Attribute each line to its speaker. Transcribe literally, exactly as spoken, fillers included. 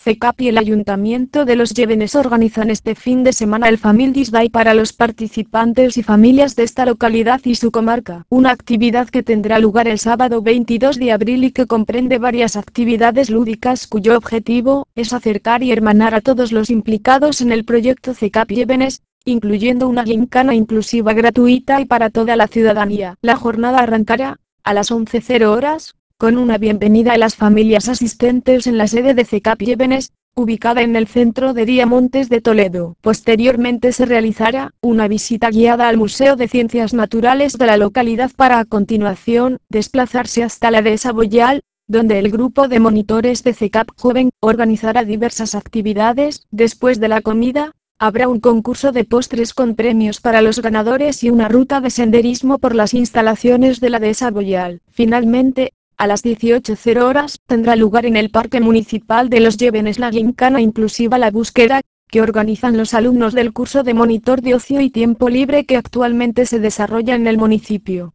Speaker 1: CECAP y el Ayuntamiento de Los Llévenes organizan este fin de semana el Families Day para los participantes y familias de esta localidad y su comarca. Una actividad que tendrá lugar el sábado veintidós de abril y que comprende varias actividades lúdicas cuyo objetivo es acercar y hermanar a todos los implicados en el proyecto CECAP Llévenes, incluyendo una gincana inclusiva gratuita y para toda la ciudadanía. La jornada arrancará a las once horas, con una bienvenida a las familias asistentes en la sede de CECAP Llévenes, ubicada en el centro de Día Montes de Toledo. Posteriormente se realizará una visita guiada al Museo de Ciencias Naturales de la localidad para a continuación desplazarse hasta la dehesa Boyal, donde el grupo de monitores de CECAP Joven organizará diversas actividades. Después de la comida, habrá un concurso de postres con premios para los ganadores y una ruta de senderismo por las instalaciones de la dehesa Boyal. Finalmente, a las dieciocho horas tendrá lugar en el Parque Municipal de Los Llévenes la gincana inclusiva La Búsqueda, que organizan los alumnos del curso de monitor de ocio y tiempo libre que actualmente se desarrolla en el municipio.